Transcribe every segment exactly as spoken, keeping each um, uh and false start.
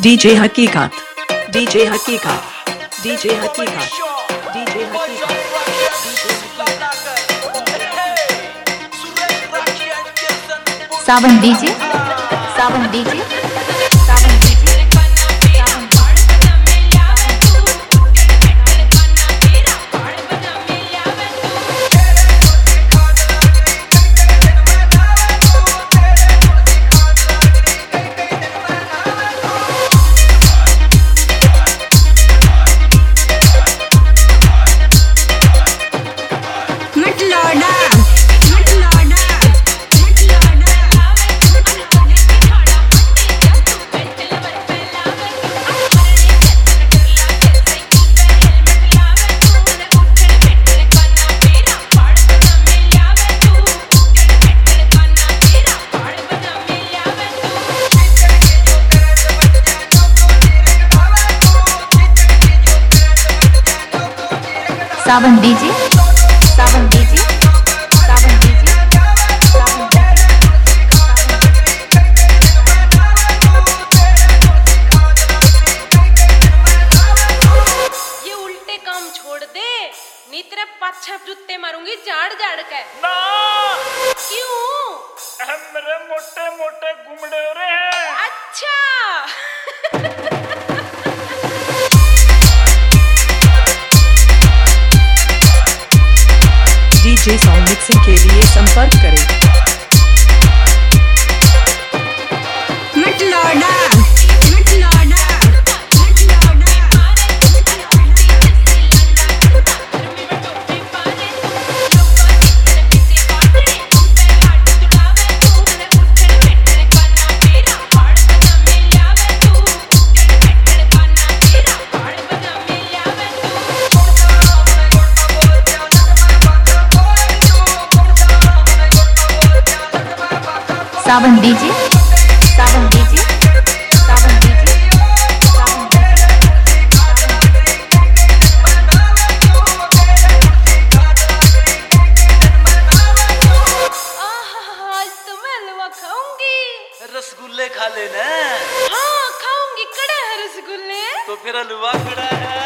DJ हकीकत DJ हकीकत DJ हकीकत डीजे हकीकत Sawan DJ Sawan DJ Sawan DJ Sawan DJ Sawan DJ Sawan DJ ये उल्टे काम छोड़ दे, नी तेरे पाछे जूते मारूंगी झाड़ झाड़ के। ना क्यों? मेरे मोटे मोटे घुमड़े हो रहे हैं। अच्छा डीजे साउंड मिक्सिंग के लिए संपर्क करें। Matlauda Sawan DJ Sawan DJ Sawan DJ आज तो मैं हलवा खाऊंगी। रसगुल्ले खा लेना। हाँ खाऊंगी, कड़े है रसगुल्ले। तो फिर हलवा कड़ा है।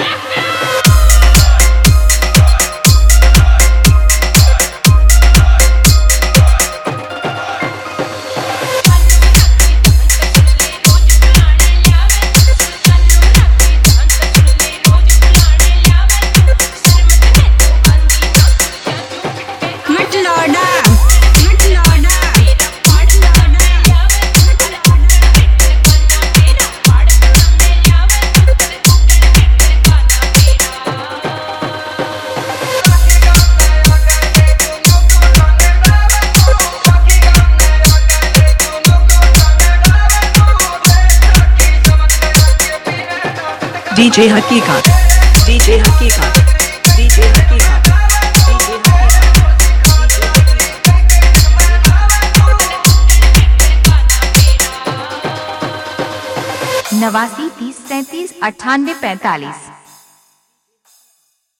डीजे हकीकत डीजे हकीकत डीजे हकीकत नवासी तीस सैंतीस अट्ठानवे पैंतालीस।